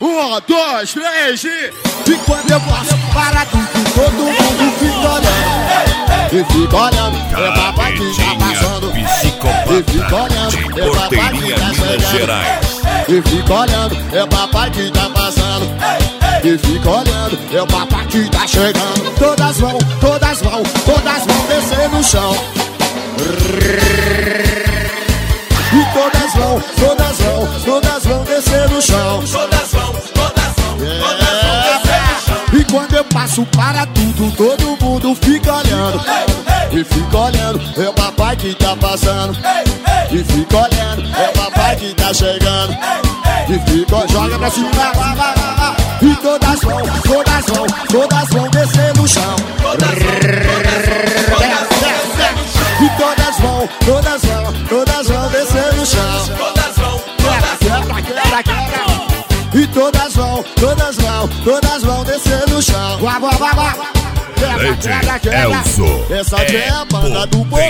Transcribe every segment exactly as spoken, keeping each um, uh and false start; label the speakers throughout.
Speaker 1: Um, dois, três e... E quando eu passo para tudo, todo mundo fica olhando. E fica olhando, é papai que tá passando. E fica olhando, é papai que tá chegando. E fica olhando, é papai que tá passando. E fica olhando, é o papai que tá chegando. Todas vão, todas vão, todas vão descer no chão. E todas vão, todas vão, todas vão descer no chão.
Speaker 2: Todas vão, todas vão, todas vão descer no chão.
Speaker 1: E quando eu passo para tudo, todo mundo fica olhando. E fica olhando, é o papai que tá passando. E fica olhando, é o papai que tá chegando. E fica, joga pra cima, vai, vai, vai, vai. E todas vão, todas vão, todas vão descer no chão. E todas vão, todas vão, todas vão descer no chão.
Speaker 2: Todas vão, todas
Speaker 1: Quebra, quebra, quebra. E todas vão, todas vão, todas vão descer no chão. Vá, vá, vá, vá. Quebra, quebra, quebra. Essa aqui é a banda do povo.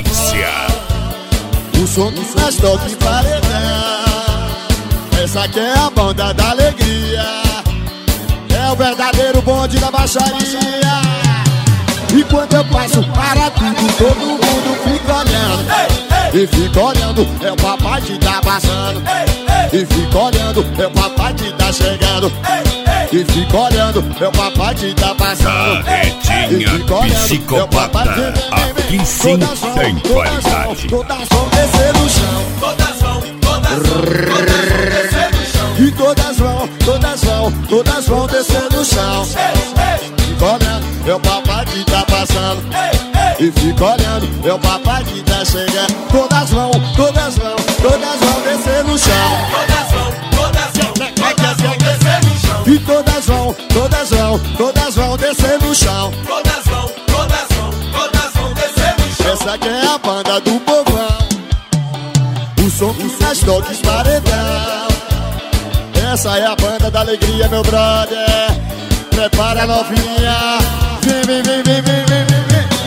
Speaker 1: O som do sexto que paredão. Essa aqui é a banda da alegria. É o verdadeiro bonde da baixaria. E quando eu passo para tudo, todo mundo fica olhando. E fica olhando, é o papai que tá passando. E fica olhando, é o papai que tá chegando. E fica olhando, é o papai que tá passando.
Speaker 3: Carretinha psicopata, aqui sim tem qualidade.
Speaker 1: Todas vão descer no chão.
Speaker 2: Todas vão, todas vão, todas vão descer no chão.
Speaker 1: E todas vão, todas vão, todas vão descer no chão. Fica olhando, é o papai que tá passando. E fica olhando, é o papai que tá chegando. Todas vão, todas vão, todas vão descer no chão.
Speaker 2: Todas vão, todas vão, todas vão descer no chão.
Speaker 1: E todas vão, todas vão, todas vão descer no chão.
Speaker 2: Todas vão, todas vão, todas vão descer no chão.
Speaker 1: Essa aqui é a banda do povão. O som dos sextoques paredão. Essa é a banda da alegria, meu brother. Prepara a novinha. Vem, vem, vem, vem, vem, vem, vem.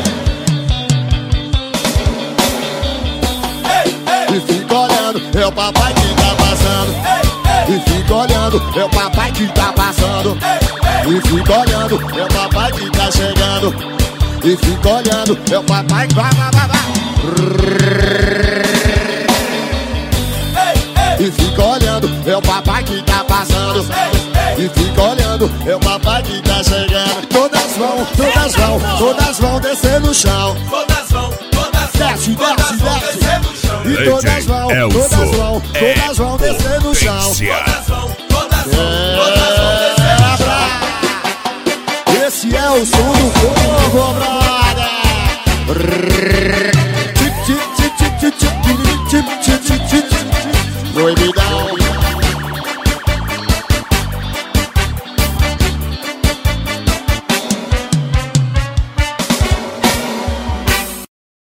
Speaker 1: E fica olhando, é o papai que tá passando. E fica olhando, é o papai que tá passando. E fica olhando, é o papai que tá chegando. E fica olhando, é o papai que vai, vai, vai, vai. E fica olhando, é o papai que tá passando. E fica olhando, é o papai que tá chegando. Todas vão, todas vão, todas vão descer no chão.
Speaker 2: Todas vão, todas vão,
Speaker 1: Desce,
Speaker 2: todas
Speaker 1: desce,
Speaker 2: vão
Speaker 1: desce.
Speaker 2: descer no chão.
Speaker 1: E todas vão, todas vão, todas vão descer no chão.
Speaker 2: Todas vão, todas vão, todas vão descer no chão.
Speaker 1: Esse é o som do povo, brother. Proibida